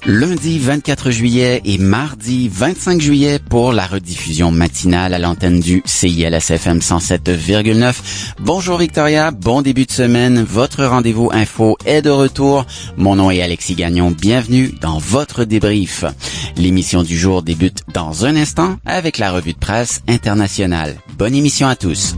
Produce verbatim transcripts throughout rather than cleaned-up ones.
Lundi vingt-quatre juillet et mardi vingt-cinq juillet pour la rediffusion matinale à l'antenne du C I L S F M cent sept virgule neuf. Bonjour Victoria, bon début de semaine. Votre rendez-vous info est de retour. Mon nom est Alexis Gagnon. Bienvenue dans votre débrief. L'émission du jour débute dans un instant avec la revue de presse internationale. Bonne émission à tous.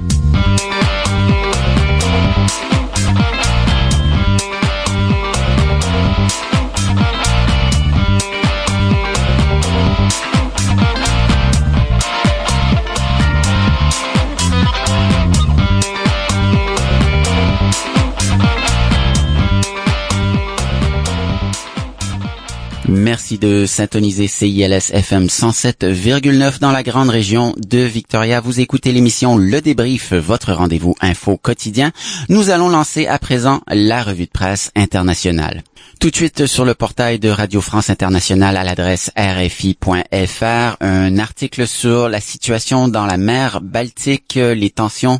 Merci de syntoniser C I L S F M cent sept virgule neuf dans la grande région de Victoria. Vous écoutez l'émission Le Débrief, votre rendez-vous info quotidien. Nous allons lancer à présent la revue de presse internationale. Tout de suite sur le portail de Radio France Internationale à l'adresse R F I point F R, un article sur la situation dans la mer Baltique, les tensions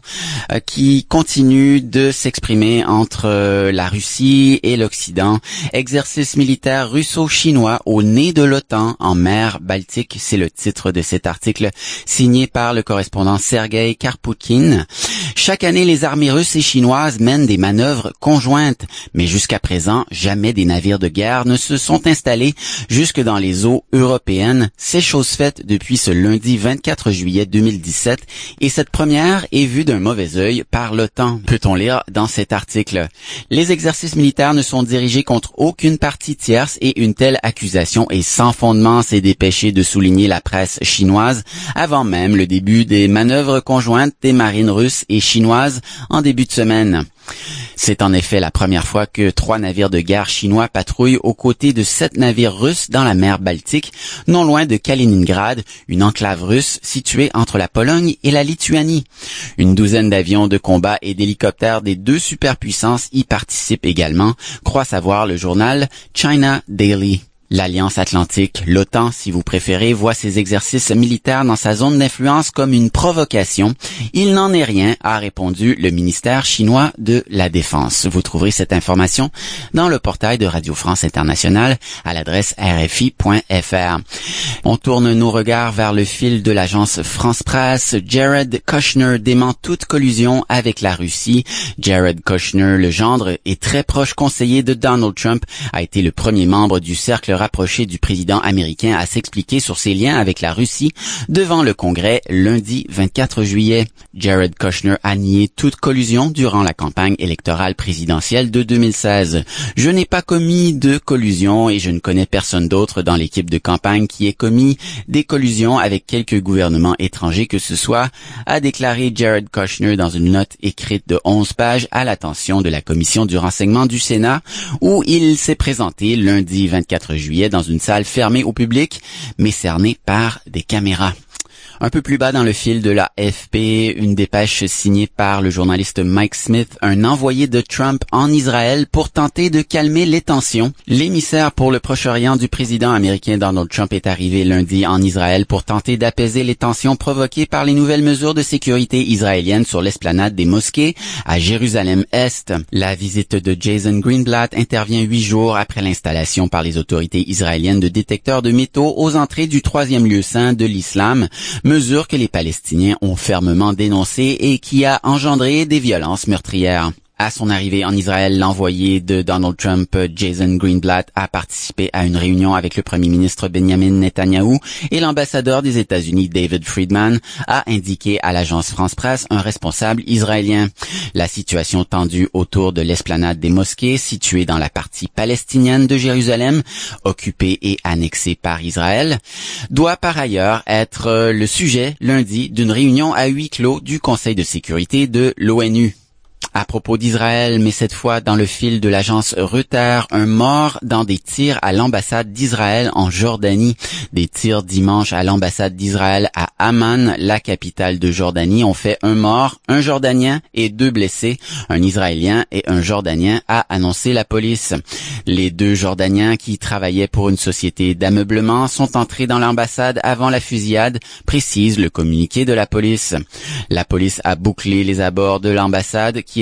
qui continuent de s'exprimer entre la Russie et l'Occident. Exercice militaire russo-chinois au nez de l'OTAN en mer Baltique, c'est le titre de cet article signé par le correspondant Sergei Karpoutkine. Chaque année, les armées russes et chinoises mènent des manœuvres conjointes, mais jusqu'à présent, jamais des navires de guerre ne se sont installés jusque dans les eaux européennes. C'est chose faite depuis ce lundi vingt-quatre juillet deux mille dix-sept et cette première est vue d'un mauvais œil par l'OTAN, peut-on lire dans cet article. Les exercices militaires ne sont dirigés contre aucune partie tierce et une telle accusation est sans fondement, s'est dépêché de souligner la presse chinoise avant même le début des manœuvres conjointes des marines russes et chinoises en début de semaine. C'est en effet la première fois que trois navires de guerre chinois patrouillent aux côtés de sept navires russes dans la mer Baltique, non loin de Kaliningrad, une enclave russe située entre la Pologne et la Lituanie. Une douzaine d'avions de combat et d'hélicoptères des deux superpuissances y participent également, croit savoir le journal China Daily. L'Alliance Atlantique, l'OTAN si vous préférez, voit ces exercices militaires dans sa zone d'influence comme une provocation. Il n'en est rien, a répondu le ministère chinois de la Défense. Vous trouverez cette information dans le portail de Radio France Internationale à l'adresse R F I point F R. On tourne nos regards vers le fil de l'agence France Presse. Jared Kushner dément toute collusion avec la Russie. Jared Kushner, le gendre et très proche conseiller de Donald Trump, a été le premier membre du cercle rapproché du président américain à s'expliquer sur ses liens avec la Russie devant le Congrès lundi vingt-quatre juillet. Jared Kushner a nié toute collusion durant la campagne électorale présidentielle de deux mille seize. Je n'ai pas commis de collusion et je ne connais personne d'autre dans l'équipe de campagne qui ait commis des collusions avec quelque gouvernement étranger que ce soit, a déclaré Jared Kushner dans une note écrite de onze pages à l'attention de la commission du renseignement du Sénat où il s'est présenté lundi vingt-quatre juillet dans une salle fermée au public, mais cernée par des caméras. Un peu plus bas dans le fil de la A F P, une dépêche signée par le journaliste Mike Smith, un envoyé de Trump en Israël pour tenter de calmer les tensions. L'émissaire pour le Proche-Orient du président américain Donald Trump est arrivé lundi en Israël pour tenter d'apaiser les tensions provoquées par les nouvelles mesures de sécurité israéliennes sur l'esplanade des mosquées à Jérusalem-Est. La visite de Jason Greenblatt intervient huit jours après l'installation par les autorités israéliennes de détecteurs de métaux aux entrées du troisième lieu saint de l'islam, mesure que les Palestiniens ont fermement dénoncée et qui a engendré des violences meurtrières. À son arrivée en Israël, l'envoyé de Donald Trump, Jason Greenblatt, a participé à une réunion avec le premier ministre Benjamin Netanyahou et l'ambassadeur des États-Unis, David Friedman, a indiqué à l'agence France Presse un responsable israélien. La situation tendue autour de l'esplanade des mosquées, située dans la partie palestinienne de Jérusalem, occupée et annexée par Israël, doit par ailleurs être le sujet lundi d'une réunion à huis clos du Conseil de sécurité de l'ONU. À propos d'Israël, mais cette fois dans le fil de l'agence Reuters, un mort dans des tirs à l'ambassade d'Israël en Jordanie. Des tirs dimanche à l'ambassade d'Israël à Amman, la capitale de Jordanie, ont fait un mort, un Jordanien et deux blessés. Un Israélien et un Jordanien, a annoncé la police. Les deux Jordaniens qui travaillaient pour une société d'ameublement sont entrés dans l'ambassade avant la fusillade, précise le communiqué de la police. La police a bouclé les abords de l'ambassade qui est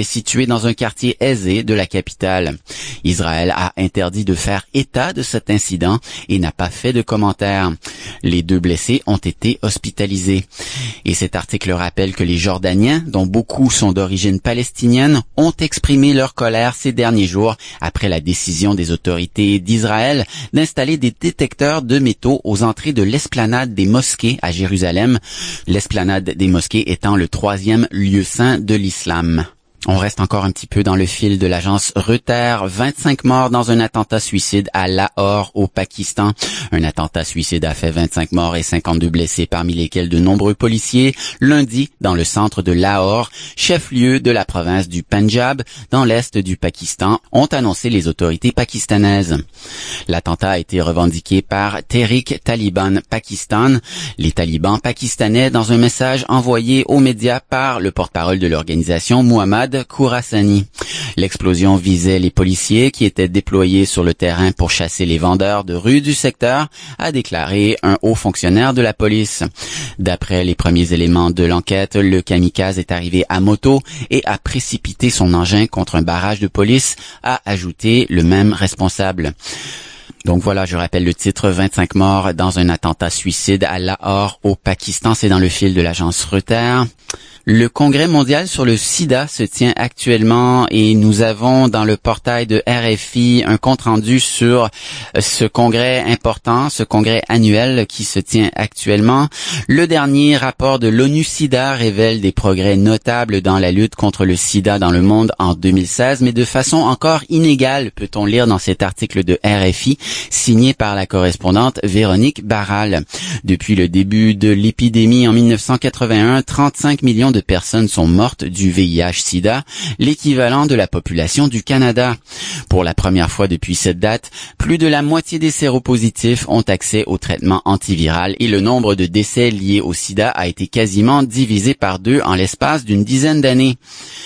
est situé dans un quartier aisé de la capitale. Israël a interdit de faire état de cet incident et n'a pas fait de commentaires. Les deux blessés ont été hospitalisés. Et cet article rappelle que les Jordaniens, dont beaucoup sont d'origine palestinienne, ont exprimé leur colère ces derniers jours après la décision des autorités d'Israël d'installer des détecteurs de métaux aux entrées de l'esplanade des mosquées à Jérusalem, l'esplanade des mosquées étant le troisième lieu saint de l'islam. On reste encore un petit peu dans le fil de l'agence Reuters. vingt-cinq morts dans un attentat suicide à Lahore, au Pakistan. Un attentat suicide a fait vingt-cinq morts et cinquante-deux blessés, parmi lesquels de nombreux policiers, lundi dans le centre de Lahore, chef-lieu de la province du Pendjab, dans l'est du Pakistan, ont annoncé les autorités pakistanaises. L'attentat a été revendiqué par Tehrik Taliban Pakistan, les talibans pakistanais, dans un message envoyé aux médias par le porte-parole de l'organisation, Mohammad Khourasani. L'explosion visait les policiers qui étaient déployés sur le terrain pour chasser les vendeurs de rue du secteur, a déclaré un haut fonctionnaire de la police. D'après les premiers éléments de l'enquête, le kamikaze est arrivé à moto et a précipité son engin contre un barrage de police, a ajouté le même responsable. Donc voilà, je rappelle le titre, vingt-cinq morts dans un attentat suicide à Lahore, au Pakistan. C'est dans le fil de l'agence Reuters. Le Congrès mondial sur le sida se tient actuellement et nous avons dans le portail de R F I un compte-rendu sur ce congrès important, ce congrès annuel qui se tient actuellement. Le dernier rapport de l'ONU SIDA révèle des progrès notables dans la lutte contre le sida dans le monde en deux mille seize, mais de façon encore inégale, peut-on lire dans cet article de R F I signé par la correspondante Véronique Barral. Depuis le début de l'épidémie en mille neuf cent quatre-vingt-un, trente-cinq millions de personnes sont mortes du V I H sida, l'équivalent de la population du Canada. Pour la première fois depuis cette date, plus de la moitié des séropositifs ont accès au traitement antiviral et le nombre de décès liés au sida a été quasiment divisé par deux en l'espace d'une dizaine d'années.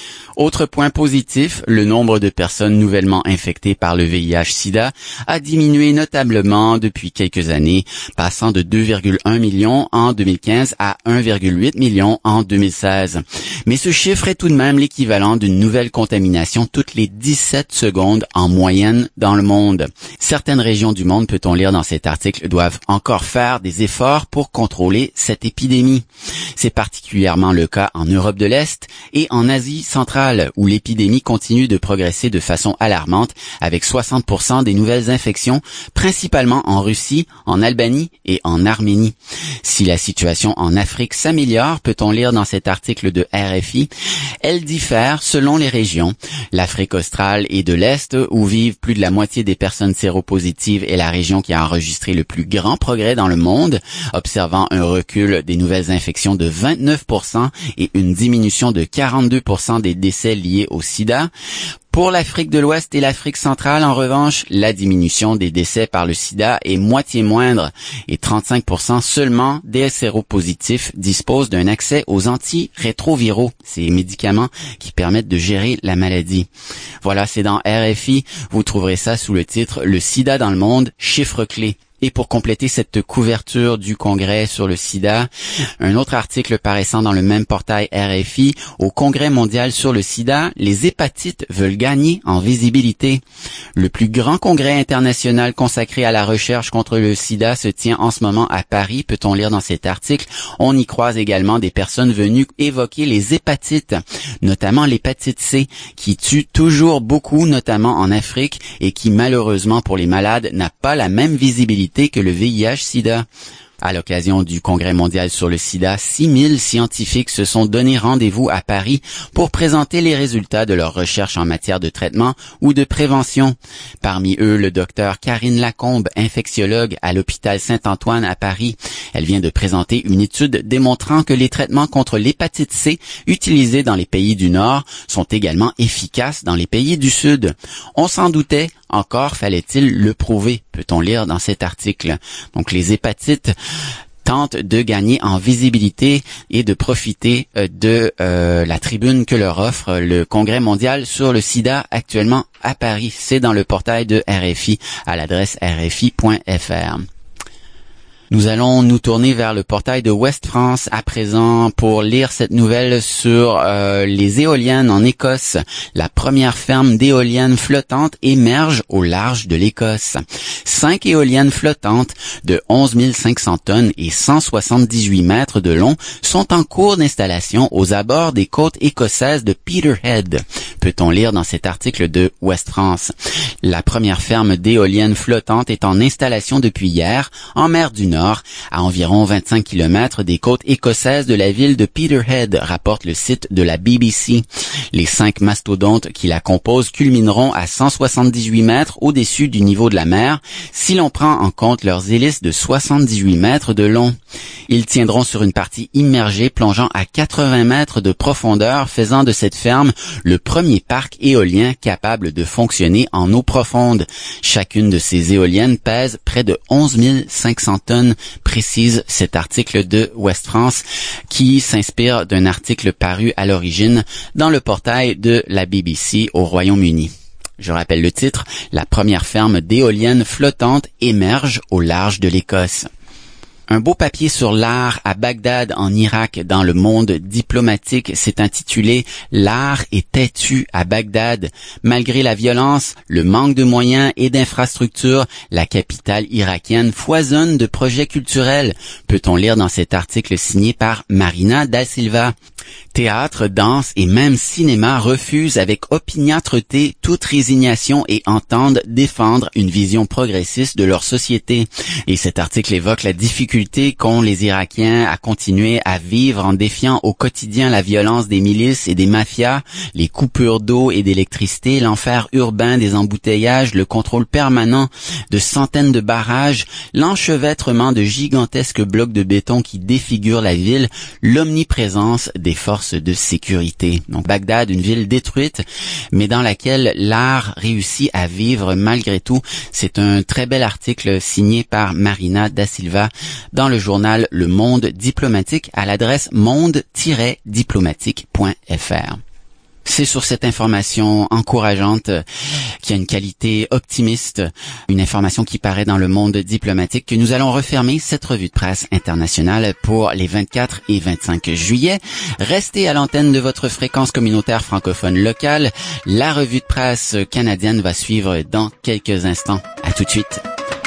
Autre point positif, le nombre de personnes nouvellement infectées par le V I H sida a diminué notablement depuis quelques années, passant de deux virgule un millions en deux mille quinze à un virgule huit million en deux mille seize. Mais ce chiffre est tout de même l'équivalent d'une nouvelle contamination toutes les dix-sept secondes en moyenne dans le monde. Certaines régions du monde, peut-on lire dans cet article, doivent encore faire des efforts pour contrôler cette épidémie. C'est particulièrement le cas en Europe de l'Est et en Asie centrale, où l'épidémie continue de progresser de façon alarmante, avec soixante pour cent des nouvelles infections, principalement en Russie, en Albanie et en Arménie. Si la situation en Afrique s'améliore, peut-on lire dans cet article de R F I, elle diffère selon les régions. L'Afrique australe et de l'Est, où vivent plus de la moitié des personnes séropositives, est la région qui a enregistré le plus grand progrès dans le monde, observant un recul des nouvelles infections de vingt-neuf pour cent et une diminution de quarante-deux pour cent des décès liés au sida. Pour l'Afrique de l'Ouest et l'Afrique centrale, en revanche, la diminution des décès par le sida est moitié moindre et trente-cinq pour cent seulement des séropositifs disposent d'un accès aux antirétroviraux, ces médicaments qui permettent de gérer la maladie. Voilà, c'est dans R F I. Vous trouverez ça sous le titre « Le sida dans le monde, chiffres clés ». Et pour compléter cette couverture du Congrès sur le sida, un autre article paraissant dans le même portail R F I, au Congrès mondial sur le sida, les hépatites veulent gagner en visibilité. Le plus grand congrès international consacré à la recherche contre le sida se tient en ce moment à Paris, peut-on lire dans cet article. On y croise également des personnes venues évoquer les hépatites, notamment l'hépatite C, qui tue toujours beaucoup, notamment en Afrique, et qui malheureusement pour les malades n'a pas la même visibilité que le V I H sida. À l'occasion du Congrès mondial sur le sida, six mille scientifiques se sont donné rendez-vous à Paris pour présenter les résultats de leurs recherches en matière de traitement ou de prévention. Parmi eux, le docteur Karine Lacombe, infectiologue à l'hôpital Saint-Antoine à Paris. Elle vient de présenter une étude démontrant que les traitements contre l'hépatite C utilisés dans les pays du Nord sont également efficaces dans les pays du Sud. On s'en doutait, encore fallait-il le prouver, peut-on lire dans cet article. Donc les hépatites tentent de gagner en visibilité et de profiter de euh, la tribune que leur offre le Congrès mondial sur le sida actuellement à Paris. C'est dans le portail de R F I à l'adresse r f i point f r. Nous allons nous tourner vers le portail de Ouest France à présent pour lire cette nouvelle sur euh, les éoliennes en Écosse. La première ferme d'éoliennes flottantes émerge au large de l'Écosse. Cinq éoliennes flottantes de onze mille cinq cents tonnes et cent soixante-dix-huit mètres de long sont en cours d'installation aux abords des côtes écossaises de Peterhead, peut-on lire dans cet article de Ouest France. La première ferme d'éoliennes flottantes est en installation depuis hier en mer du Nord, à environ vingt-cinq kilomètres des côtes écossaises de la ville de Peterhead, rapporte le site de la B B C. Les cinq mastodontes qui la composent culmineront à cent soixante-dix-huit mètres au-dessus du niveau de la mer, si l'on prend en compte leurs hélices de soixante-dix-huit mètres de long. Ils tiendront sur une partie immergée plongeant à quatre-vingts mètres de profondeur, faisant de cette ferme le premier parc éolien capable de fonctionner en eau profonde. Chacune de ces éoliennes pèse près de onze mille cinq cents tonnes, précise cet article de Ouest France, qui s'inspire d'un article paru à l'origine dans le portail de la B B C au Royaume-Uni. Je rappelle le titre, la première ferme d'éoliennes flottantes émerge au large de l'Écosse. Un beau papier sur l'art à Bagdad en Irak dans le monde diplomatique s'est intitulé « L'art est têtu à Bagdad. Malgré la violence, le manque de moyens et d'infrastructures, la capitale irakienne foisonne de projets culturels », peut-on lire dans cet article signé par Marina Da Silva. Théâtre, danse et même cinéma refusent avec opiniâtreté toute résignation et entendent défendre une vision progressiste de leur société. Et cet article évoque la difficulté qu'ont les Irakiens à continuer à vivre en défiant au quotidien la violence des milices et des mafias, les coupures d'eau et d'électricité, l'enfer urbain des embouteillages, le contrôle permanent de centaines de barrages, l'enchevêtrement de gigantesques blocs de béton qui défigurent la ville, l'omniprésence des forces de sécurité. Donc Bagdad, une ville détruite, mais dans laquelle l'art réussit à vivre malgré tout. C'est un très bel article signé par Marina Da Silva dans le journal Le Monde Diplomatique à l'adresse monde tiret diplomatique point f r. C'est sur cette information encourageante, qui a une qualité optimiste, une information qui paraît dans le monde diplomatique, que nous allons refermer cette revue de presse internationale pour les vingt-quatre et vingt-cinq juillet. Restez à l'antenne de votre fréquence communautaire francophone locale. La revue de presse canadienne va suivre dans quelques instants. À tout de suite.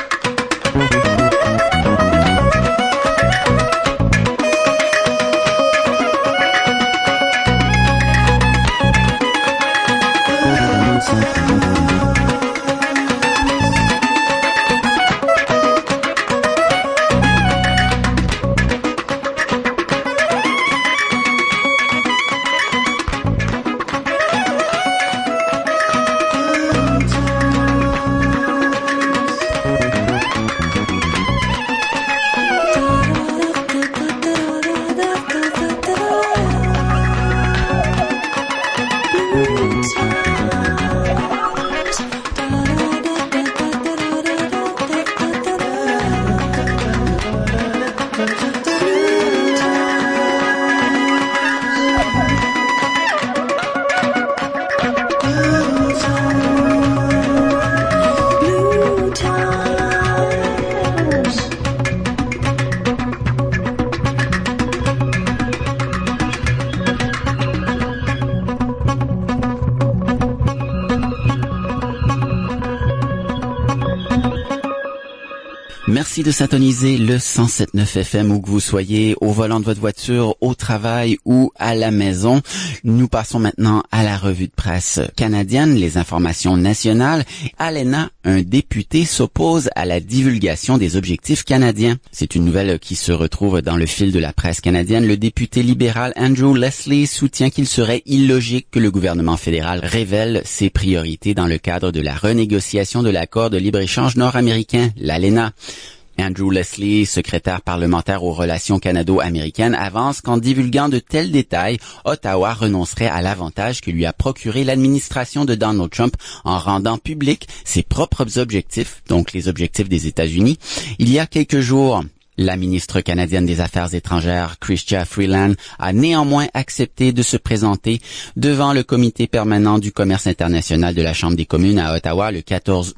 Merci de syntoniser le cent sept virgule neuf F M où que vous soyez, au volant de votre voiture, au travail ou à la maison. Nous passons maintenant à la revue de presse canadienne, les informations nationales. À l'E N A, un député s'oppose à la divulgation des objectifs canadiens. C'est une nouvelle qui se retrouve dans le fil de la presse canadienne. Le député libéral Andrew Leslie soutient qu'il serait illogique que le gouvernement fédéral révèle ses priorités dans le cadre de la renégociation de l'accord de libre-échange nord-américain, l'A L E N A. Andrew Leslie, secrétaire parlementaire aux relations canado-américaines, avance qu'en divulguant de tels détails, Ottawa renoncerait à l'avantage que lui a procuré l'administration de Donald Trump en rendant public ses propres objectifs, donc les objectifs des États-Unis. Il y a quelques jours, la ministre canadienne des Affaires étrangères, Chrystia Freeland, a néanmoins accepté de se présenter devant le comité permanent du commerce international de la Chambre des communes à Ottawa le quatorze août,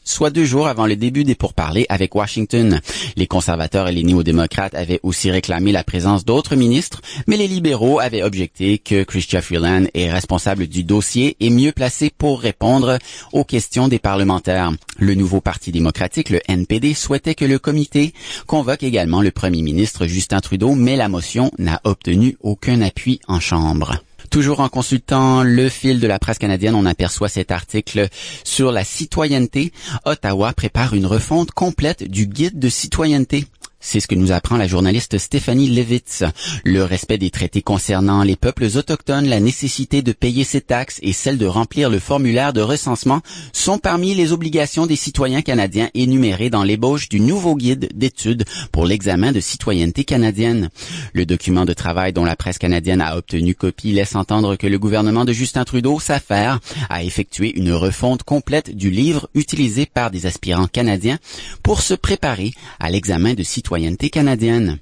soit deux jours avant le début des pourparlers avec Washington. Les conservateurs et les néo-démocrates avaient aussi réclamé la présence d'autres ministres, mais les libéraux avaient objecté que Chrystia Freeland est responsable du dossier et mieux placé pour répondre aux questions des parlementaires. Le nouveau Parti démocratique, le N P D, souhaitait que le comité convoque également le premier ministre Justin Trudeau, mais la motion n'a obtenu aucun appui en Chambre. Toujours en consultant le fil de la presse canadienne, on aperçoit cet article sur la citoyenneté. Ottawa prépare une refonte complète du guide de citoyenneté. C'est ce que nous apprend la journaliste Stéphanie Levitz. Le respect des traités concernant les peuples autochtones, la nécessité de payer ses taxes et celle de remplir le formulaire de recensement sont parmi les obligations des citoyens canadiens énumérées dans l'ébauche du nouveau guide d'études pour l'examen de citoyenneté canadienne. Le document de travail dont la presse canadienne a obtenu copie laisse entendre que le gouvernement de Justin Trudeau s'affaire à effectuer une refonte complète du livre utilisé par des aspirants canadiens pour se préparer à l'examen de citoyenneté canadienne.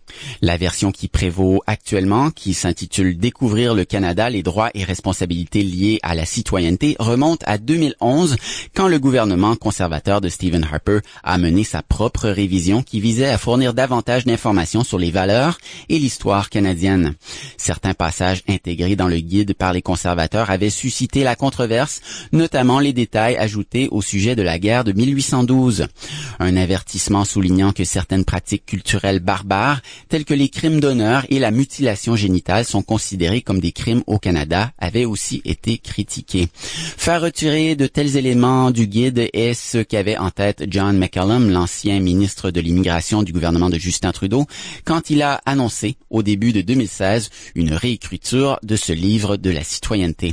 La version qui prévaut actuellement, qui s'intitule « Découvrir le Canada, les droits et responsabilités liés à la citoyenneté » remonte à deux mille onze, quand le gouvernement conservateur de Stephen Harper a mené sa propre révision qui visait à fournir davantage d'informations sur les valeurs et l'histoire canadienne. Certains passages intégrés dans le guide par les conservateurs avaient suscité la controverse, notamment les détails ajoutés au sujet de la guerre de mille huit cent douze. Un avertissement soulignant que certaines pratiques culturelles barbares tels que les crimes d'honneur et la mutilation génitale sont considérés comme des crimes au Canada, avait aussi été critiqué. Faire retirer de tels éléments du guide est ce qu'avait en tête John McCallum, l'ancien ministre de l'Immigration du gouvernement de Justin Trudeau, quand il a annoncé, au début de deux mille seize, une réécriture de ce livre de la citoyenneté.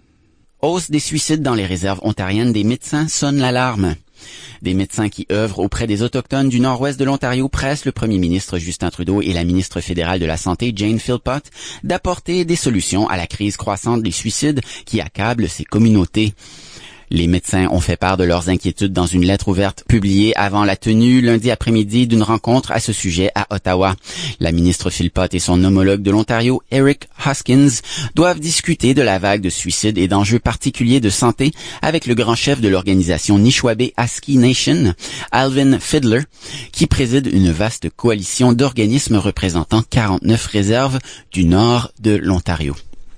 Hausse des suicides dans les réserves ontariennes, des médecins sonnent l'alarme. Des médecins qui œuvrent auprès des Autochtones du nord-ouest de l'Ontario pressent le premier ministre Justin Trudeau et la ministre fédérale de la Santé Jane Philpott d'apporter des solutions à la crise croissante des suicides qui accable ces communautés. Les médecins ont fait part de leurs inquiétudes dans une lettre ouverte publiée avant la tenue lundi après-midi d'une rencontre à ce sujet à Ottawa. La ministre Philpott et son homologue de l'Ontario, Eric Hoskins, doivent discuter de la vague de suicides et d'enjeux particuliers de santé avec le grand chef de l'organisation Nishnawbe Aski Nation, Alvin Fiddler, qui préside une vaste coalition d'organismes représentant quarante-neuf réserves du nord de l'Ontario.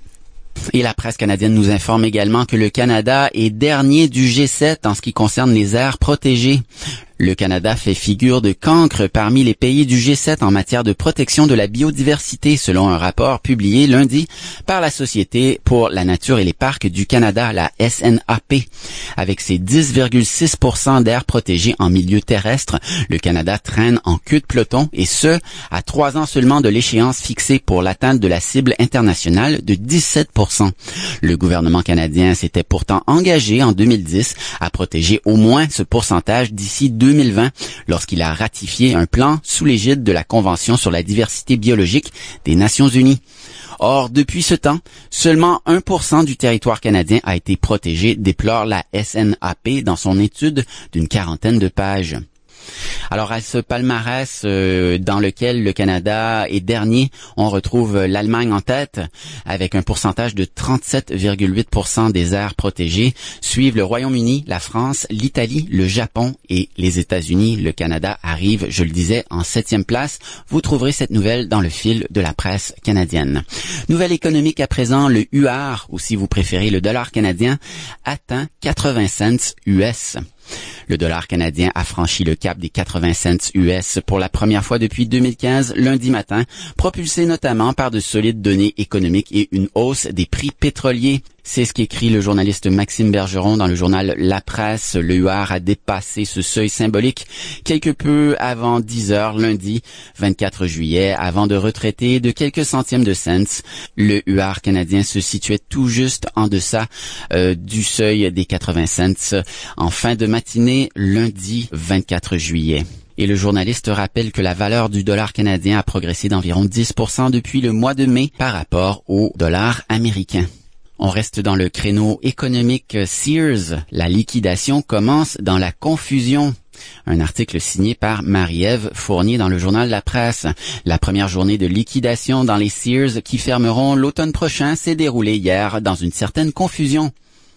Et la presse canadienne nous informe également que le Canada est dernier du G sept en ce qui concerne les aires protégées. Le Canada fait figure de cancre parmi les pays du G sept en matière de protection de la biodiversité, selon un rapport publié lundi par la Société pour la nature et les parcs du Canada, la S N A P. Avec ses dix virgule six pour cent d'aires protégées en milieu terrestre, le Canada traîne en queue de peloton, et ce, à trois ans seulement de l'échéance fixée pour l'atteinte de la cible internationale de dix-sept pour cent. Le gouvernement canadien s'était pourtant engagé en deux mille dix à protéger au moins ce pourcentage d'ici deux mille vingt, lorsqu'il a ratifié un plan sous l'égide de la Convention sur la diversité biologique des Nations unies. Or, depuis ce temps, seulement un pour cent du territoire canadien a été protégé, déplore la S N A P dans son étude d'une quarantaine de pages. Alors, à ce palmarès euh, dans lequel le Canada est dernier, on retrouve l'Allemagne en tête avec un pourcentage de trente-sept virgule huit pour cent des aires protégées. Suivent le Royaume-Uni, la France, l'Italie, le Japon et les États-Unis. Le Canada arrive, je le disais, en septième place. Vous trouverez cette nouvelle dans le fil de la presse canadienne. Nouvelle économique à présent, le U R, ou si vous préférez le dollar canadien, atteint quatre-vingts cents U S. Le dollar canadien a franchi le cap des quatre-vingts cents U S pour la première fois depuis deux mille quinze, lundi matin, propulsé notamment par de solides données économiques et une hausse des prix pétroliers. C'est ce qu'écrit le journaliste Maxime Bergeron dans le journal La Presse. Le U R a dépassé ce seuil symbolique quelque peu avant dix heures lundi vingt-quatre juillet, avant de retraiter de quelques centièmes de cents. Le U R canadien se situait tout juste en deçà euh, du seuil des quatre-vingts cents en fin de matinée lundi vingt-quatre juillet. Et le journaliste rappelle que la valeur du dollar canadien a progressé d'environ dix pour cent depuis le mois de mai par rapport au dollar américain. On reste dans le créneau économique. Sears, la liquidation commence dans la confusion. Un article signé par Marie-Ève Fournier dans le journal La Presse. La première journée de liquidation dans les Sears qui fermeront l'automne prochain s'est déroulée hier dans une certaine confusion.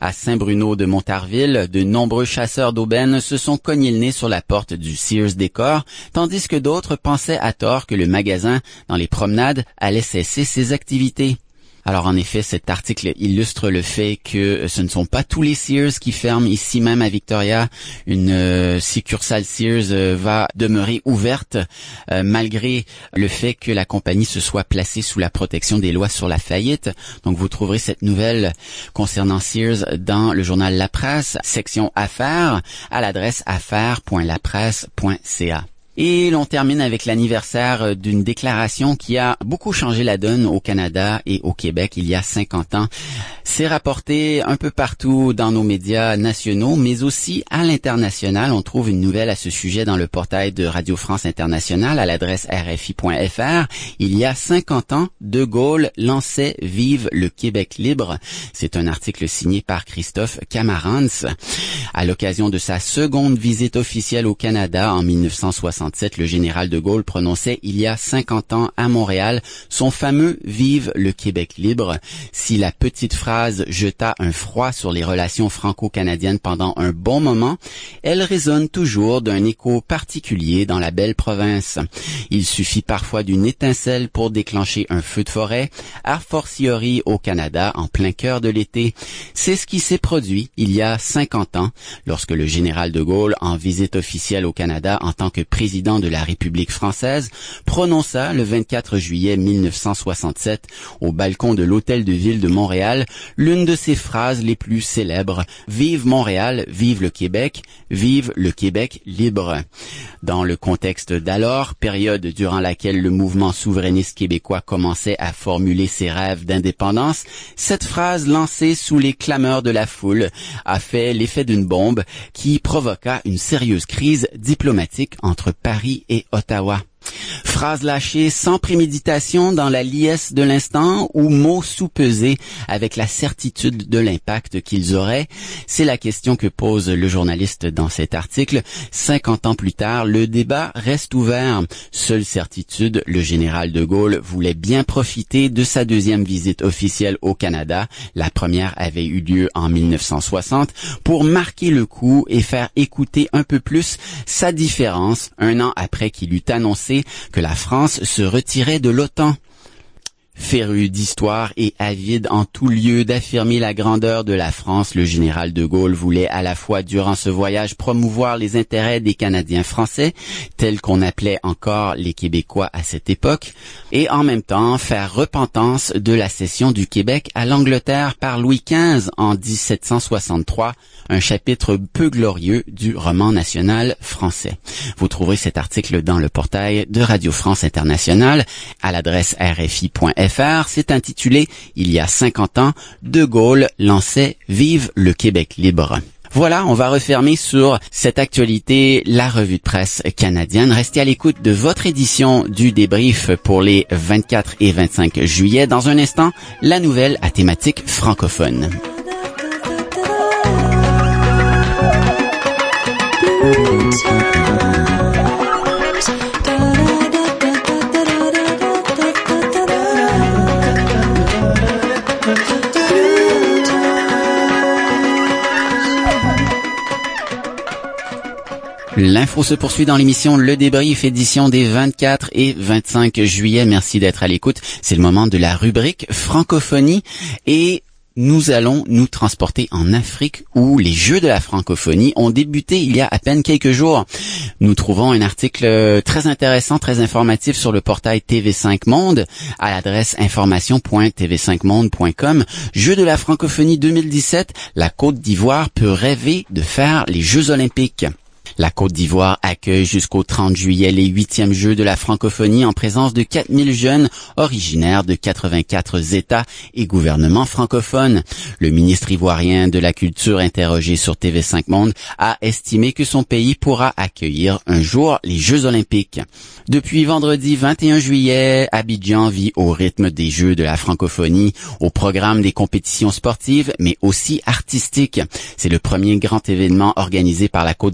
À Saint-Bruno de Montarville, de nombreux chasseurs d'aubaines se sont cognés le nez sur la porte du Sears Décor, tandis que d'autres pensaient à tort que le magasin, dans les promenades, allait cesser ses activités. Alors en effet, cet article illustre le fait que ce ne sont pas tous les Sears qui ferment. Ici même à Victoria, une euh, succursale Sears euh, va demeurer ouverte euh, malgré le fait que la compagnie se soit placée sous la protection des lois sur la faillite. Donc vous trouverez cette nouvelle concernant Sears dans le journal La Presse, section Affaires, à l'adresse affaires point la presse point c a. Et l'on termine avec l'anniversaire d'une déclaration qui a beaucoup changé la donne au Canada et au Québec il y a cinquante ans. C'est rapporté un peu partout dans nos médias nationaux, mais aussi à l'international. On trouve une nouvelle à ce sujet dans le portail de Radio France Internationale à l'adresse r f i point f r. Il y a cinquante ans, De Gaulle lançait « Vive le Québec libre ». C'est un article signé par Christophe Camarance. À l'occasion de sa seconde visite officielle au Canada en mille neuf cent soixante-sept, le général de Gaulle prononçait il y a cinquante ans à Montréal son fameux « Vive le Québec libre ». Si la petite phrase jeta un froid sur les relations franco-canadiennes pendant un bon moment, elle résonne toujours d'un écho particulier dans la belle province. Il suffit parfois d'une étincelle pour déclencher un feu de forêt, a fortiori au Canada en plein cœur de l'été. C'est ce qui s'est produit il y a cinquante ans, lorsque le général de Gaulle, en visite officielle au Canada en tant que président de la République française, prononça le vingt-quatre juillet mille neuf cent soixante-sept au balcon de l'Hôtel de Ville de Montréal l'une de ses phrases les plus célèbres: « Vive Montréal, vive le Québec, vive le Québec libre ». Dans le contexte d'alors, période durant laquelle le mouvement souverainiste québécois commençait à formuler ses rêves d'indépendance, cette phrase lancée sous les clameurs de la foule a fait l'effet d'une bombe qui provoqua une sérieuse crise diplomatique entre Paris et Ottawa. Phrase lâchée sans préméditation dans la liesse de l'instant ou mots sous-pesés avec la certitude de l'impact qu'ils auraient? C'est la question que pose le journaliste dans cet article. cinquante ans plus tard, le débat reste ouvert. Seule certitude, le général de Gaulle voulait bien profiter de sa deuxième visite officielle au Canada. La première avait eu lieu en mille neuf cent soixante pour marquer le coup et faire écouter un peu plus sa différence un an après qu'il eut annoncé que la France se retirait de l'OTAN. Féru d'histoire et avide en tout lieu d'affirmer la grandeur de la France, le général de Gaulle voulait à la fois durant ce voyage promouvoir les intérêts des Canadiens français, tels qu'on appelait encore les Québécois à cette époque, et en même temps faire repentance de la cession du Québec à l'Angleterre par Louis quinze en dix-sept cent soixante-trois, un chapitre peu glorieux du roman national français. Vous trouverez cet article dans le portail de Radio France Internationale à l'adresse r f i point f r. C'est intitulé « Il y a cinquante ans, De Gaulle lançait « Vive le Québec libre ». Voilà, on va refermer sur cette actualité la revue de presse canadienne. Restez à l'écoute de votre édition du débrief pour les vingt-quatre et vingt-cinq juillet. Dans un instant, la nouvelle à thématique francophone. L'info se poursuit dans l'émission Le Débrief, édition des vingt-quatre et vingt-cinq juillet. Merci d'être à l'écoute. C'est le moment de la rubrique francophonie et nous allons nous transporter en Afrique où les Jeux de la francophonie ont débuté il y a à peine quelques jours. Nous trouvons un article très intéressant, très informatif sur le portail T V cinq Monde à l'adresse information point t v cinq monde point com. Jeux de la francophonie deux mille dix-sept, la Côte d'Ivoire peut rêver de faire les Jeux olympiques. La Côte d'Ivoire accueille jusqu'au trente juillet les huitièmes Jeux de la francophonie en présence de quatre mille jeunes originaires de quatre-vingt-quatre États et gouvernements francophones. Le ministre ivoirien de la Culture interrogé sur T V cinq Monde a estimé que son pays pourra accueillir un jour les Jeux olympiques. Depuis vendredi vingt et un juillet, Abidjan vit au rythme des Jeux de la francophonie, au programme des compétitions sportives mais aussi artistiques. C'est le premier grand événement organisé par la Côte d'Ivoire depuis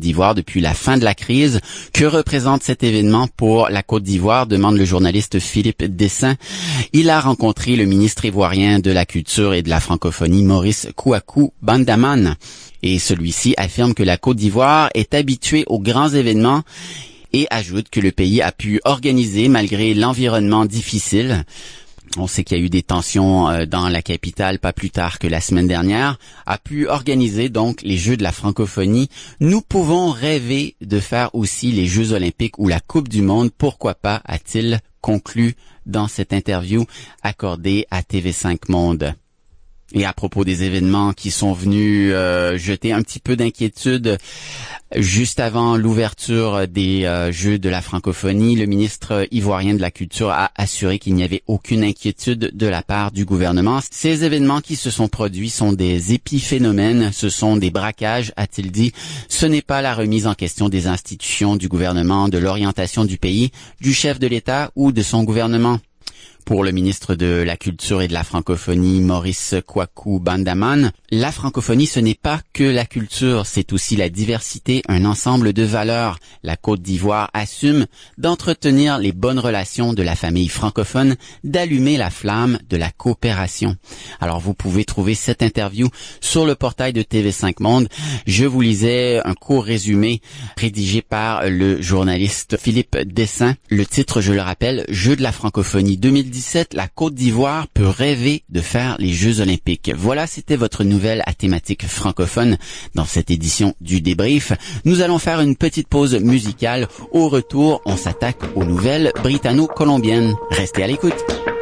depuis la fin de la crise. Que représente cet événement pour la Côte d'Ivoire, demande le journaliste Philippe Dessin. Il a rencontré le ministre ivoirien de la Culture et de la Francophonie, Maurice Kouakou Bandaman. Et celui-ci affirme que la Côte d'Ivoire est habituée aux grands événements et ajoute que le pays a pu organiser malgré l'environnement difficile. On sait qu'il y a eu des tensions dans la capitale pas plus tard que la semaine dernière, a pu organiser donc les Jeux de la francophonie. Nous pouvons rêver de faire aussi les Jeux olympiques ou la Coupe du monde, pourquoi pas, a-t-il conclu dans cette interview accordée à T V cinq Monde. Et à propos des événements qui sont venus euh, jeter un petit peu d'inquiétude juste avant l'ouverture des euh, Jeux de la francophonie, le ministre ivoirien de la Culture a assuré qu'il n'y avait aucune inquiétude de la part du gouvernement. Ces événements qui se sont produits sont des épiphénomènes, ce sont des braquages, a-t-il dit. Ce n'est pas la remise en question des institutions du gouvernement, de l'orientation du pays, du chef de l'État ou de son gouvernement. Pour le ministre de la Culture et de la Francophonie, Maurice Kouakou Bandaman, la francophonie, ce n'est pas que la culture, c'est aussi la diversité, un ensemble de valeurs. La Côte d'Ivoire assume d'entretenir les bonnes relations de la famille francophone, d'allumer la flamme de la coopération. Alors, vous pouvez trouver cette interview sur le portail de T V cinq Monde. Je vous lisais un court résumé rédigé par le journaliste Philippe Dessin. Le titre, je le rappelle, Jeux de la francophonie deux mille dix-sept, la Côte d'Ivoire peut rêver de faire les Jeux olympiques. Voilà, c'était votre nouvelle à thématique francophone dans cette édition du débrief. Nous allons faire une petite pause musicale. Au retour, on s'attaque aux nouvelles britanno-colombiennes. Restez à l'écoute.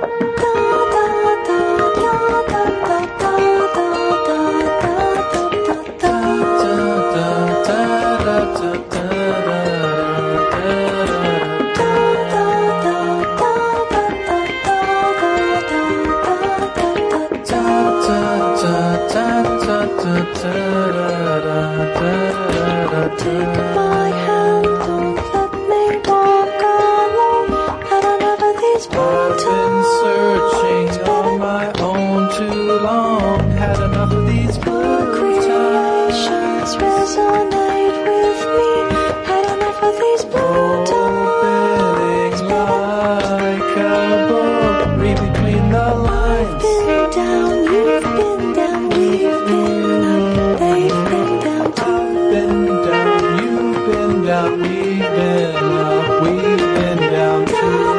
Take my hand, don't let me walk alone. Had enough of these blue times. I've been searching on my own too long. Had enough of these blue creations resonate with me. Had enough of these blue times. Like a book, read between the lines. I've been down, you've been down, we've been up, they've been down too. Been down, you've been down, we've been up, we've been down too.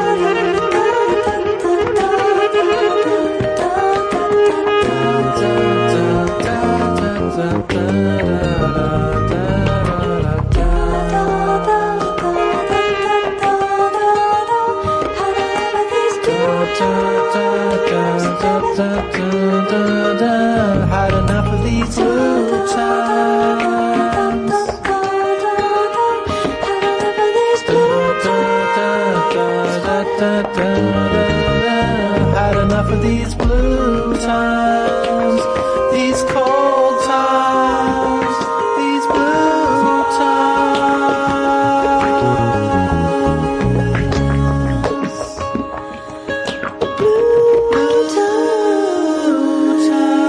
Had enough of these blue times. Had enough of these blue times. These cold times. These blue times. Blue times.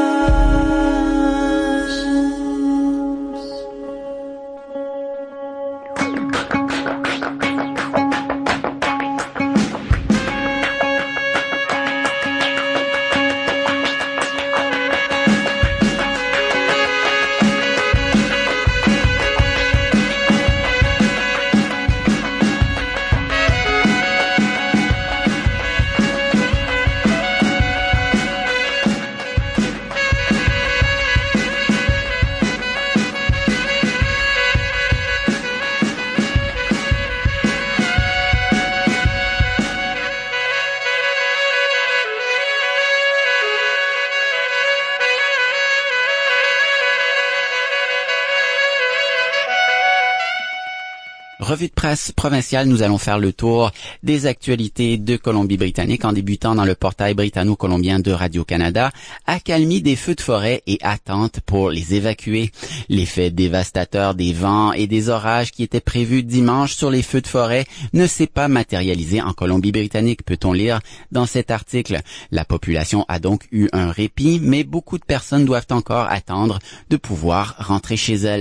Revue de presse provinciale, nous allons faire le tour des actualités de Colombie-Britannique en débutant dans le portail britanno-colombien de Radio-Canada. Accalmie des feux de forêt et attente pour les évacuer. L'effet dévastateur des vents et des orages qui étaient prévus dimanche sur les feux de forêt ne s'est pas matérialisé en Colombie-Britannique, peut-on lire dans cet article. La population a donc eu un répit, mais beaucoup de personnes doivent encore attendre de pouvoir rentrer chez elles.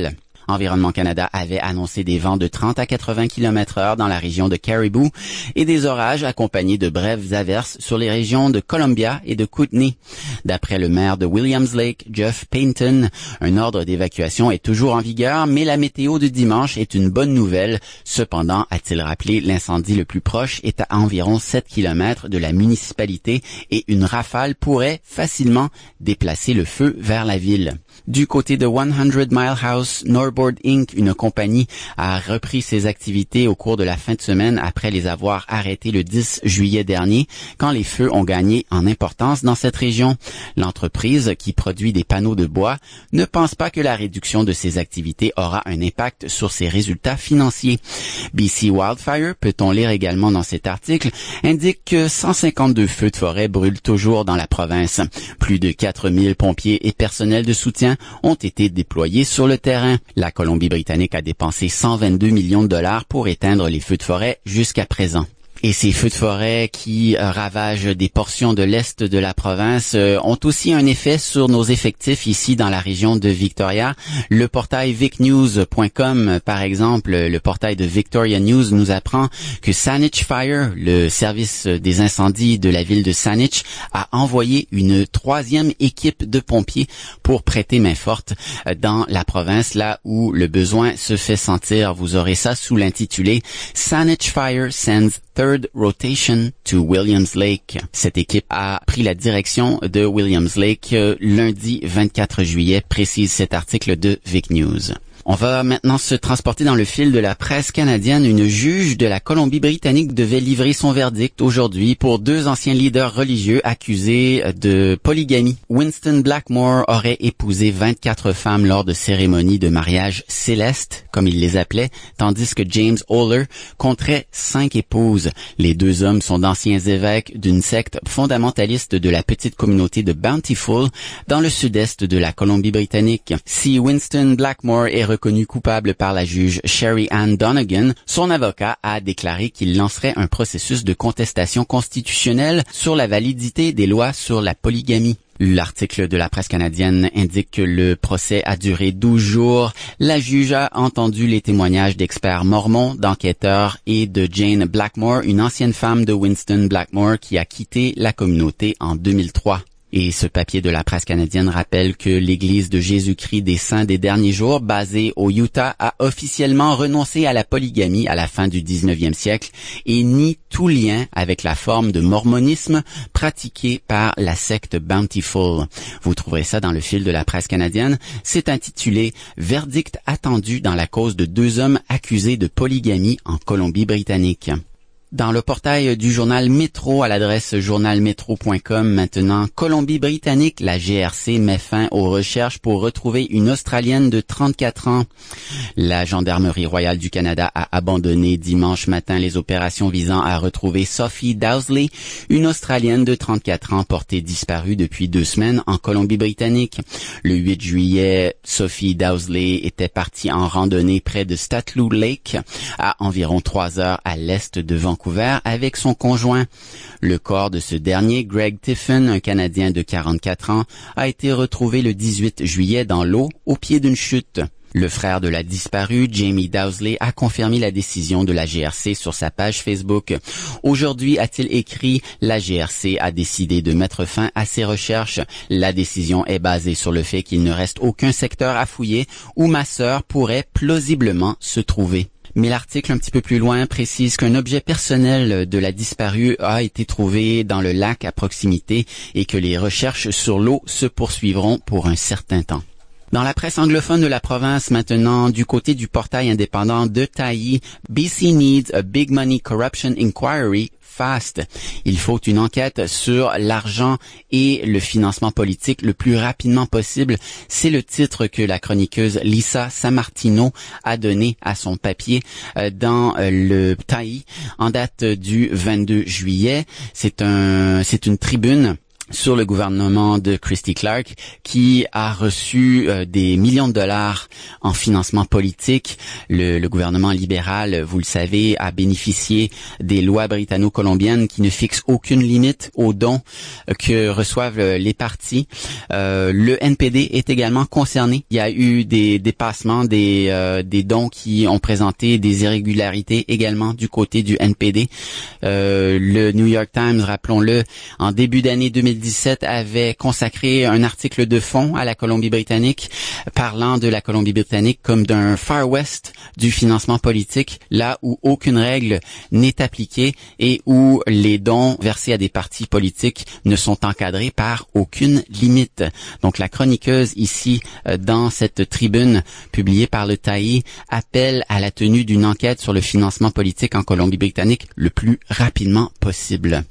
Environnement Canada avait annoncé des vents de trente à quatre-vingts kilomètres heure dans la région de Caribou et des orages accompagnés de brèves averses sur les régions de Columbia et de Kootenay. D'après le maire de Williams Lake, Jeff Payton, un ordre d'évacuation est toujours en vigueur, mais la météo de dimanche est une bonne nouvelle. Cependant, a-t-il rappelé, l'incendie le plus proche est à environ sept kilomètres de la municipalité et une rafale pourrait facilement déplacer le feu vers la ville. Du côté de hundred Mile House, Norboard Incorporated, une compagnie, a repris ses activités au cours de la fin de semaine après les avoir arrêtées le dix juillet dernier, quand les feux ont gagné en importance dans cette région. L'entreprise, qui produit des panneaux de bois, ne pense pas que la réduction de ses activités aura un impact sur ses résultats financiers. B C Wildfire, peut-on lire également dans cet article, indique que cent cinquante-deux feux de forêt brûlent toujours dans la province. Plus de quatre mille pompiers et personnels de soutien ont été déployés sur le terrain. La Colombie-Britannique a dépensé cent vingt-deux millions de dollars pour éteindre les feux de forêt jusqu'à présent. Et ces feux de forêt qui euh, ravagent des portions de l'est de la province euh, ont aussi un effet sur nos effectifs ici dans la région de Victoria. Le portail vic news point com, par exemple, le portail de Victoria News nous apprend que Saanich Fire, le service des incendies de la ville de Saanich, a envoyé une troisième équipe de pompiers pour prêter main forte dans la province, là où le besoin se fait sentir. Vous aurez ça sous l'intitulé Saanich Fire sends third rotation to Williams Lake. Cette équipe a pris la direction de Williams Lake euh, lundi vingt-quatre juillet, précise cet article de Vic News. On va maintenant se transporter dans le fil de la presse canadienne. Une juge de la Colombie-Britannique devait livrer son verdict aujourd'hui pour deux anciens leaders religieux accusés de polygamie. Winston Blackmore aurait épousé vingt-quatre femmes lors de cérémonies de mariage célestes, comme il les appelait, tandis que James Oler compterait cinq épouses. Les deux hommes sont d'anciens évêques d'une secte fondamentaliste de la petite communauté de Bountiful, dans le sud-est de la Colombie-Britannique. Si Winston Blackmore est reconnu coupable par la juge Sherry Ann Donegan, son avocat a déclaré qu'il lancerait un processus de contestation constitutionnelle sur la validité des lois sur la polygamie. L'article de la presse canadienne indique que le procès a duré douze jours. La juge a entendu les témoignages d'experts mormons, d'enquêteurs et de Jane Blackmore, une ancienne femme de Winston Blackmore qui a quitté la communauté en deux mille trois. Et ce papier de la presse canadienne rappelle que l'Église de Jésus-Christ des Saints des Derniers Jours, basée au Utah, a officiellement renoncé à la polygamie à la fin du dix-neuvième siècle et nie tout lien avec la forme de mormonisme pratiquée par la secte Bountiful. Vous trouverez ça dans le fil de la presse canadienne. C'est intitulé « Verdict attendu dans la cause de deux hommes accusés de polygamie en Colombie-Britannique ». Dans le portail du journal Métro à l'adresse journal métro point com, maintenant, Colombie-Britannique, la G R C met fin aux recherches pour retrouver une Australienne de trente-quatre ans. La Gendarmerie royale du Canada a abandonné dimanche matin les opérations visant à retrouver Sophie Dowsley, une Australienne de trente-quatre ans portée disparue depuis deux semaines en Colombie-Britannique. Le huit juillet, Sophie Dowsley était partie en randonnée près de Statlew Lake, à environ trois heures à l'est de Vancouver, avec son conjoint. Le corps de ce dernier, Greg Tiffin, un Canadien de quarante-quatre ans, a été retrouvé le dix-huit juillet dans l'eau au pied d'une chute. Le frère de la disparue, Jamie Dowsley, a confirmé la décision de la G R C sur sa page Facebook. Aujourd'hui, a-t-il écrit, la G R C a décidé de mettre fin à ses recherches. La décision est basée sur le fait qu'il ne reste aucun secteur à fouiller où ma sœur pourrait plausiblement se trouver. Mais l'article un petit peu plus loin précise qu'un objet personnel de la disparue a été trouvé dans le lac à proximité et que les recherches sur l'eau se poursuivront pour un certain temps. Dans la presse anglophone de la province maintenant, du côté du portail indépendant de Taillis, B C needs a big money corruption inquiry fast. Il faut une enquête sur l'argent et le financement politique le plus rapidement possible. C'est le titre que la chroniqueuse Lisa Sammartino a donné à son papier dans le Taillis en date du vingt-deux juillet. C'est un, c'est une tribune sur le gouvernement de Christy Clark, qui a reçu euh, des millions de dollars en financement politique. Le, le gouvernement libéral, vous le savez, a bénéficié des lois britanno-colombiennes qui ne fixent aucune limite aux dons que reçoivent les partis. Euh, le N P D est également concerné. Il y a eu des dépassements, des, euh, des dons qui ont présenté des irrégularités également du côté du N P D. Euh, le New York Times, rappelons-le, en début d'année deux mille dix-sept avait consacré un article de fond à la Colombie-Britannique, parlant de la Colombie-Britannique comme d'un Far West du financement politique, là où aucune règle n'est appliquée et où les dons versés à des partis politiques ne sont encadrés par aucune limite. Donc la chroniqueuse ici, dans cette tribune publiée par le Taillis, appelle à la tenue d'une enquête sur le financement politique en Colombie-Britannique le plus rapidement possible.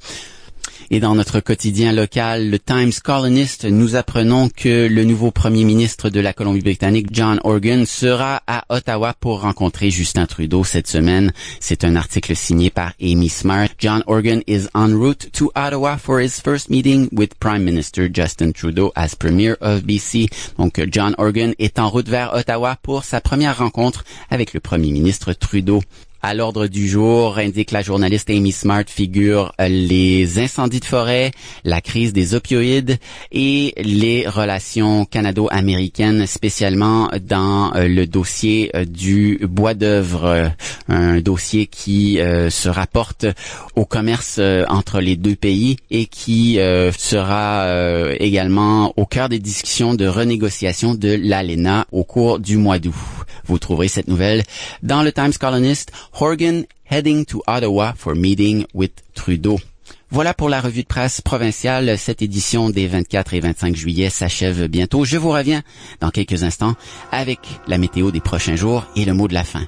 Et dans notre quotidien local, le Times Colonist, nous apprenons que le nouveau premier ministre de la Colombie-Britannique, John Horgan, sera à Ottawa pour rencontrer Justin Trudeau cette semaine. C'est un article signé par Amy Smart. John Horgan is en route to Ottawa for his first meeting with Prime Minister Justin Trudeau as Premier of B C. Donc, John Horgan est en route vers Ottawa pour sa première rencontre avec le premier ministre Trudeau. À l'ordre du jour, indique la journaliste Amy Smart, figurent les incendies de forêt, la crise des opioïdes et les relations canado-américaines, spécialement dans le dossier du bois d'œuvre, un dossier qui euh, se rapporte au commerce euh, entre les deux pays et qui euh, sera euh, également au cœur des discussions de renégociation de l'A L E N A au cours du mois d'août. Vous trouverez cette nouvelle dans le Times Colonist. Horgan heading to Ottawa for meeting with Trudeau. Voilà pour la revue de presse provinciale. Cette édition des vingt-quatre et vingt-cinq juillet s'achève bientôt. Je vous reviens dans quelques instants avec la météo des prochains jours et le mot de la fin.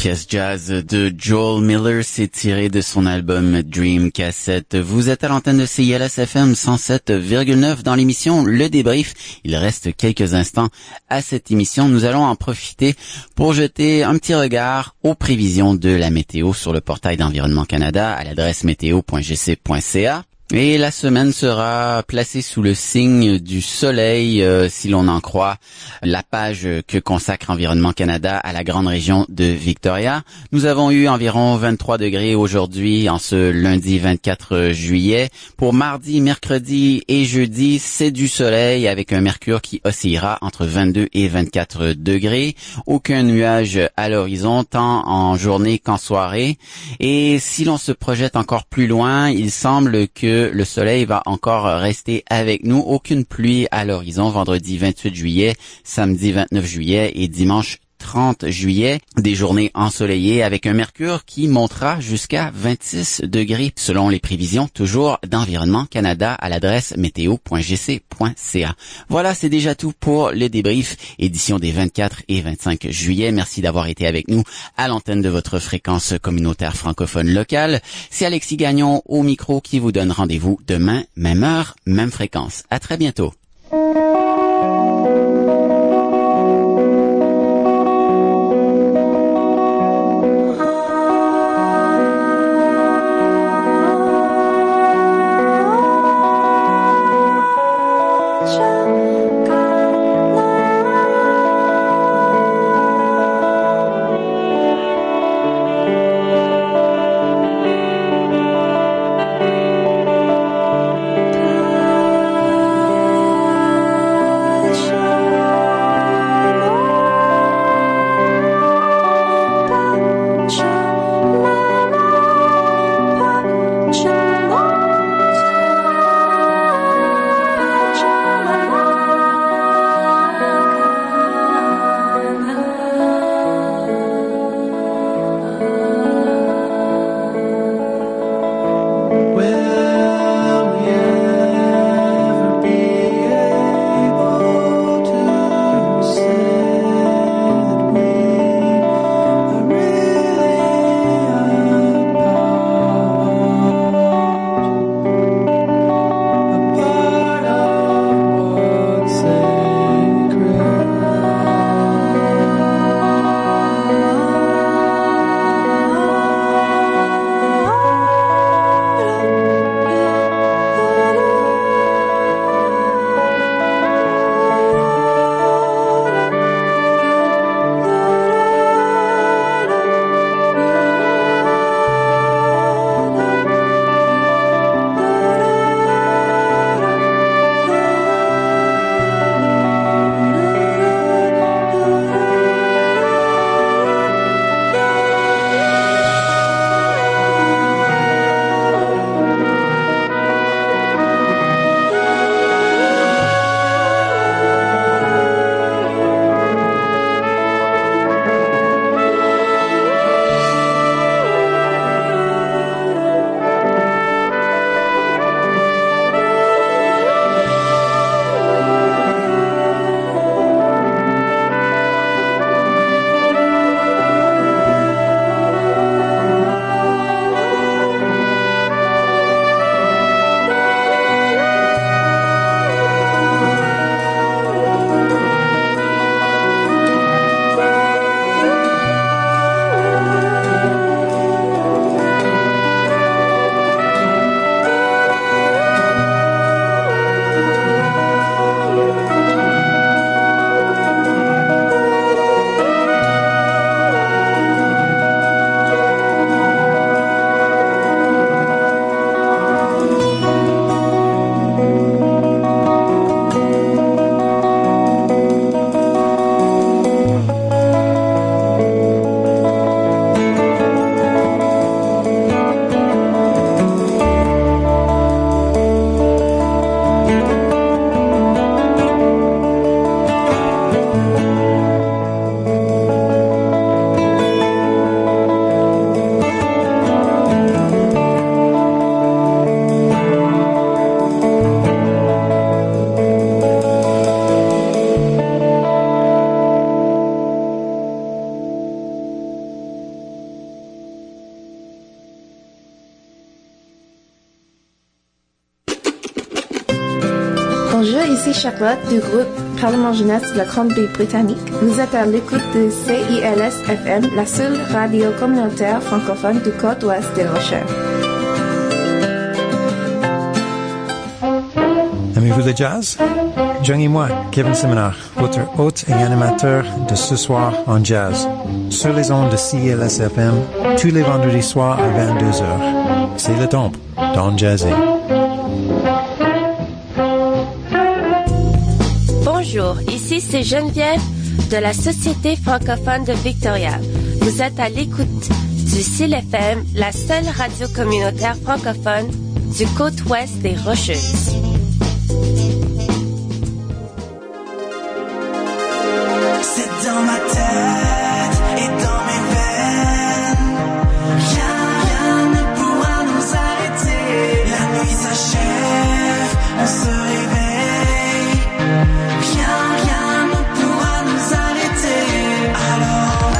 pièce jazz de Joel Miller, c'est tiré de son album Dream Cassette. Vous êtes à l'antenne de C I L S F M cent sept virgule neuf dans l'émission Le Débrief. Il reste quelques instants à cette émission. Nous allons en profiter pour jeter un petit regard aux prévisions de la météo sur le portail d'Environnement Canada à l'adresse météo point g c point c a. Et la semaine sera placée sous le signe du soleil, euh, si l'on en croit la page que consacre Environnement Canada à la grande région de Victoria. Nous avons eu environ vingt-trois degrés aujourd'hui, en ce lundi vingt-quatre juillet. Pour mardi, mercredi et jeudi, c'est du soleil avec un mercure qui oscillera entre vingt-deux et vingt-quatre degrés. Aucun nuage à l'horizon, tant en journée qu'en soirée. Et si l'on se projette encore plus loin, il semble que le soleil va encore rester avec nous. Aucune pluie à l'horizon vendredi vingt-huit juillet, samedi vingt-neuf juillet et dimanche trente juillet. Des journées ensoleillées avec un mercure qui montera jusqu'à vingt-six degrés selon les prévisions toujours d'Environnement Canada à l'adresse météo point g c point c a. Voilà, c'est déjà tout pour le débrief, édition des vingt-quatre et vingt-cinq juillet. Merci d'avoir été avec nous à l'antenne de votre fréquence communautaire francophone locale. C'est Alexis Gagnon au micro qui vous donne rendez-vous demain, même heure, même fréquence. À très bientôt. Bonjour, ici Charlotte du groupe Parlement Jeunesse de la Colombie-Britannique. Vous êtes à l'écoute de C I L S F M, la seule radio communautaire francophone du côte-ouest des Rochers. Aimez-vous le jazz? Joignez-moi, Kevin Seminard, votre hôte et animateur de Ce soir en jazz, sur les ondes de C I L S F M, tous les vendredis soirs à vingt-deux heures. C'est le temps d'en jazzer. Bonjour, ici c'est Geneviève de la Société francophone de Victoria. Vous êtes à l'écoute du C I L F M, la seule radio communautaire francophone du côte-ouest des Rocheuses. C'est dans ma tête et dans mes veines. Rien, rien ne pourra nous arrêter. La nuit s'achève, on se réveille. Rien, rien ne pourra nous arrêter. Alors,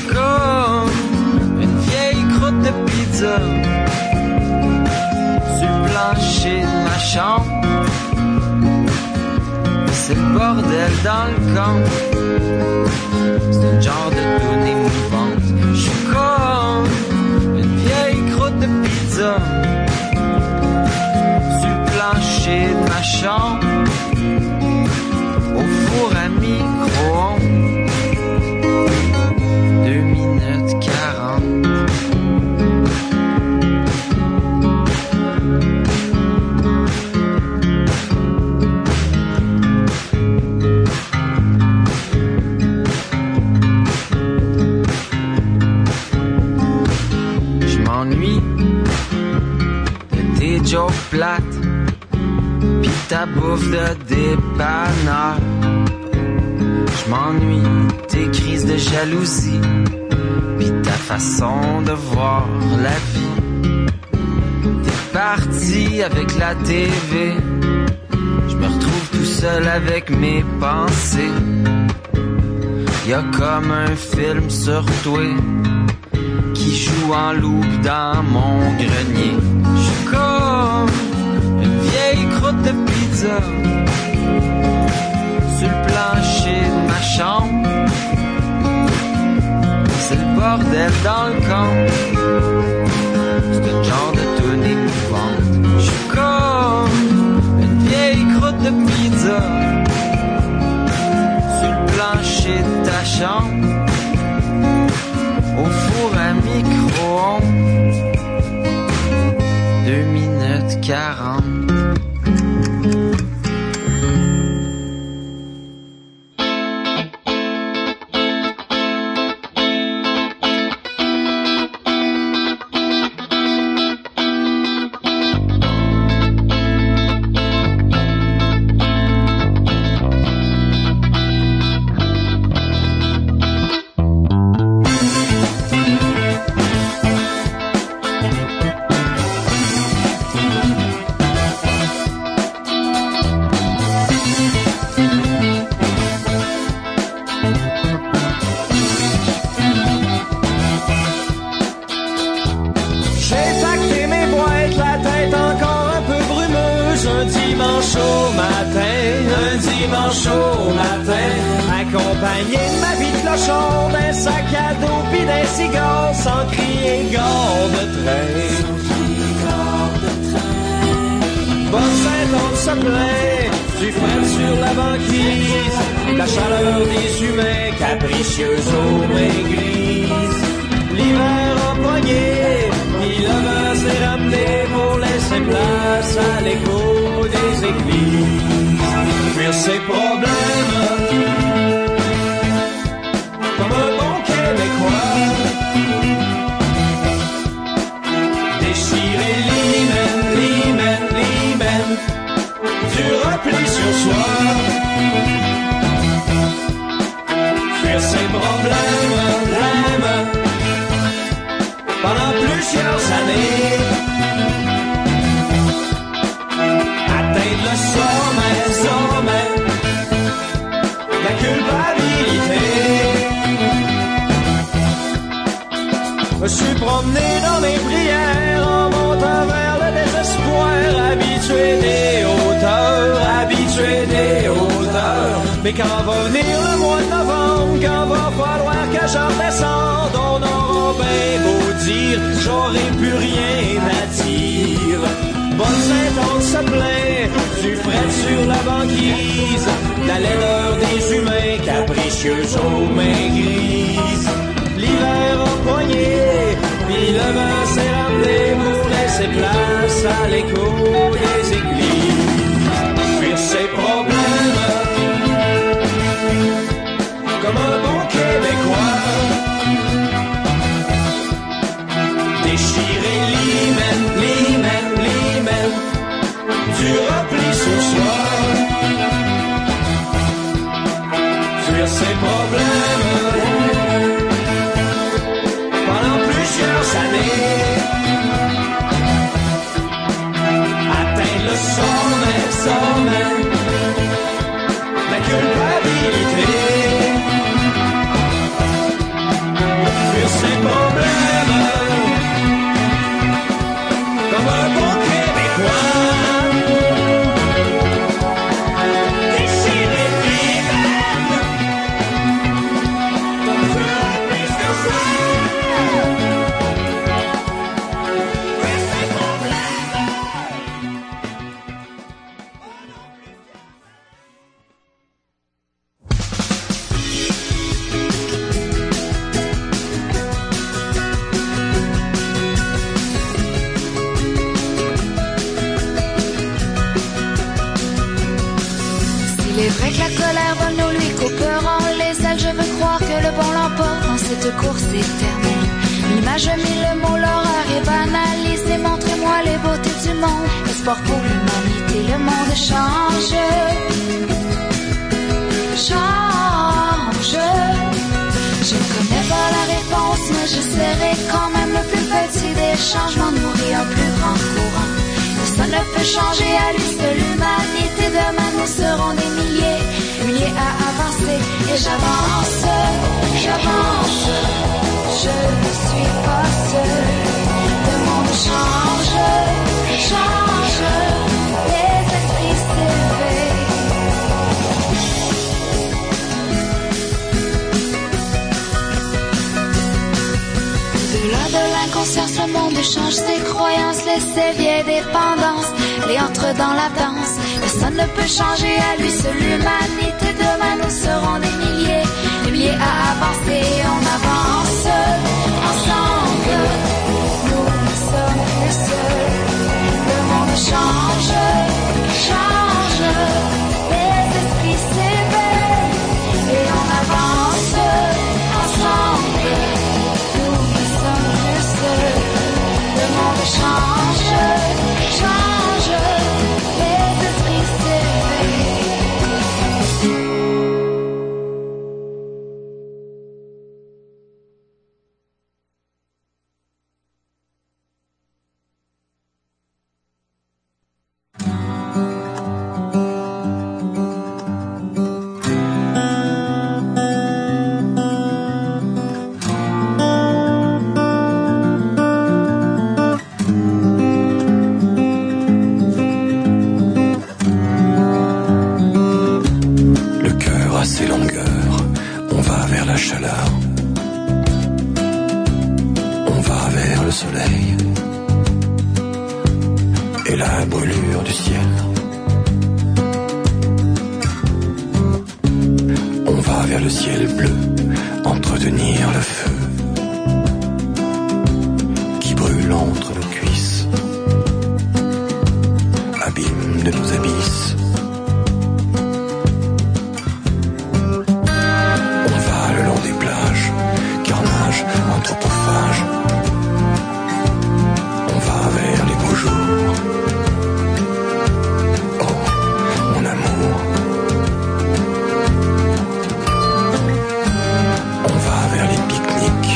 Sur dans le camp. C'est un genre de toune émouvante. Je suis comme une vieille croûte de pizza sur le plancher de ma chambre, au four à micro-ondes. Deux minutes quarante. Je m'ennuie de tes jokes plates pis ta bouffe de dépanneur. Je m'ennuie de tes crises de jalousie pis ta façon de voir la vie. T'es parti avec la T V, je me retrouve tout seul avec mes pensées. Y'a comme un film sur toi qui joue en loop dans mon grenier. J'suis comme une vieille croûte de pizza sur le plancher de ma chambre. C'est le bordel dans le camp. C'est un genre de toune émouvante. J'suis comme une vieille croûte de pizza sur le plancher de ta chambre, au four à micro-ondes. Deux minutes quarante. Mais quand va venir le mois de novembre, quand va falloir que je redescende, on aura bien beau dire, j'aurai plus rien à dire. Bonne Saint-Onge se plaint du fret sur la banquise, la laideur des humains capricieux aux mains grises. L'hiver a poigné, puis le vent s'est ramené pour laisser place à l'écho des églises. Fuir ses problèmes comme un bon Québécois, déchirer l'hymen, l'hymen, l'hymen du repli sur soi. Fuir ses problèmes pendant plusieurs années, atteindre le sommet, sommet, la culpabilité. Ses problèmes comme un bon Québécois, déchirer l'hiver, de course éternelle. L'image mille mots, l'horreur est banalisée. Montrez-moi les beautés du monde. Espoir pour l'humanité, le monde change. Change. Je ne connais pas la réponse, mais je serai quand même le plus petit des changements, nourrir un plus grand courant. Personne ne peut changer à lui seul l'humanité. Demain nous serons des milliers, milliers à avancer. Et j'avance, j'avance, je ne suis pas seul. Le monde change, change, les esprits s'éveillent. Au-delà de l'inconscience, le monde change ses croyances, laisse ses vieilles dépendances, et entre dans la danse. Personne ne peut changer à lui seul l'humanité. Demain nous serons des milliers, des milliers à avancer. On avance ensemble, nous ne sommes plus seuls. Le monde change, change, les esprits s'éveillent. Et on avance ensemble, nous ne sommes plus seuls. Le monde change, change, les esprits s'éveillent. Ses longueurs, on va vers la chaleur, on va vers le soleil et la brûlure du ciel. On va vers le ciel bleu, entretenir le feu qui brûle entre nos cuisses, abîme de nos abysses. Anthropophage. On va vers les beaux jours. Oh, mon amour. On va vers les pique-niques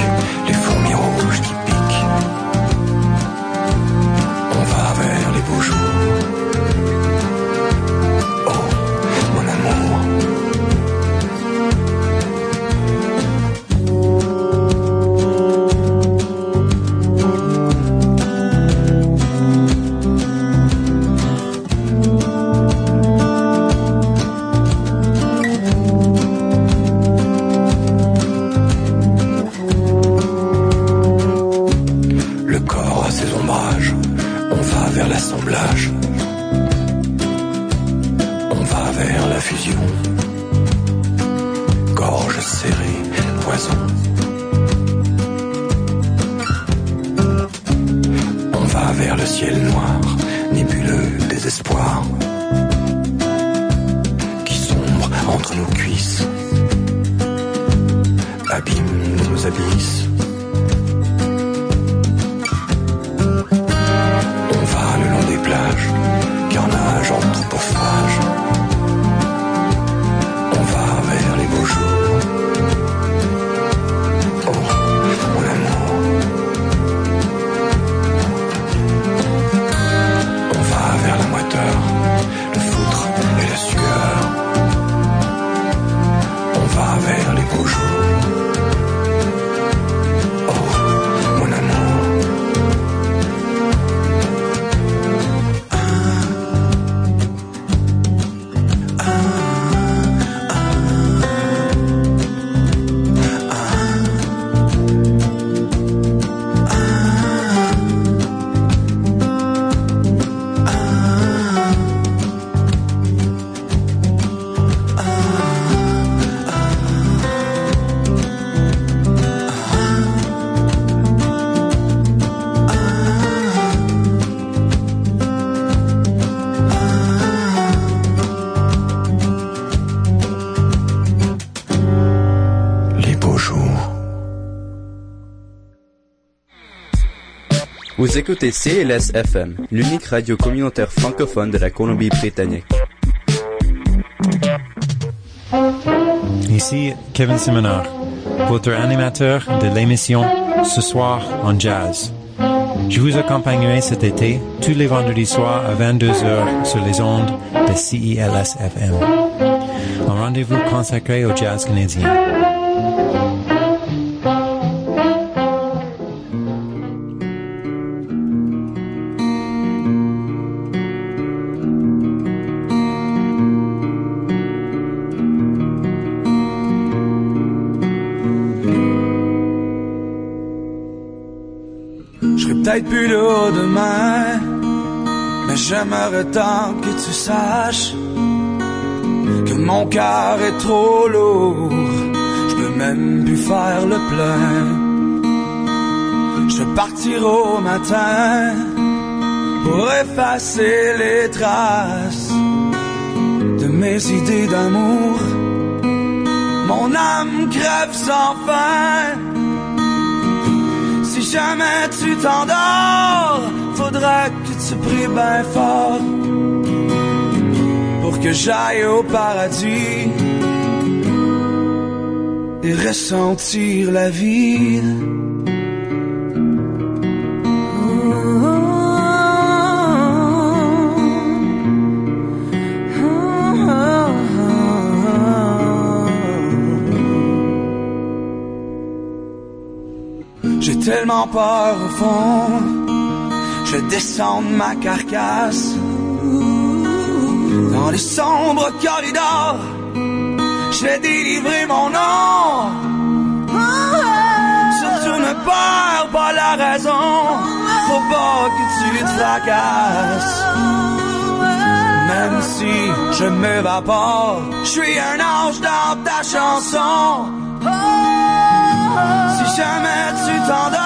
Vous écoutez C L S F M, l'unique radio communautaire francophone de la Colombie-Britannique. Ici Kevin Simonard, votre animateur de l'émission Ce soir en jazz. Je vous accompagnerai cet été, tous les vendredis soirs à vingt-deux heures sur les ondes de C I L S F M. Un rendez-vous consacré au jazz canadien. Peut-être plus là demain, mais j'aimerais tant que tu saches que mon cœur est trop lourd, je peux même plus faire le plein. Je partirai au matin pour effacer les traces de mes idées d'amour. Mon âme crève sans fin. Si jamais tu t'endors, faudra que tu pries bien fort pour que j'aille au paradis et ressentir la vie. J'ai tellement peur au fond, je descends de ma carcasse dans les sombres corridors, je vais délivrer mon nom. Surtout ne perds pas la raison, faut pas que tu te fracasses. Même si je m'évapore, je suis un ange dans ta chanson. Si jamais tu t'endors,